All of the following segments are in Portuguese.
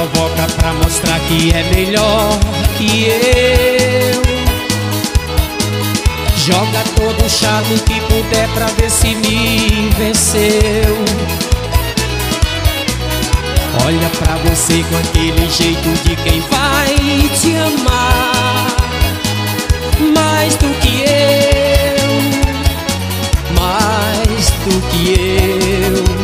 provoca pra mostrar que é melhor que eu. Joga todo o charme que puder pra ver se me venceu. Olha pra você com aquele jeito de quem vai te amar mais do que eu, mais do que eu.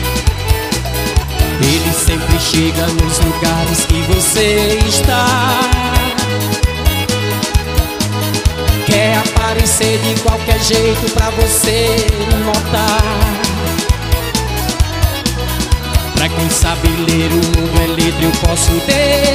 Ele sempre chega nos lugares que você está. Quer aparecer de qualquer jeito pra você notar. Pra quem sabe ler, o mundo é livre, eu posso ter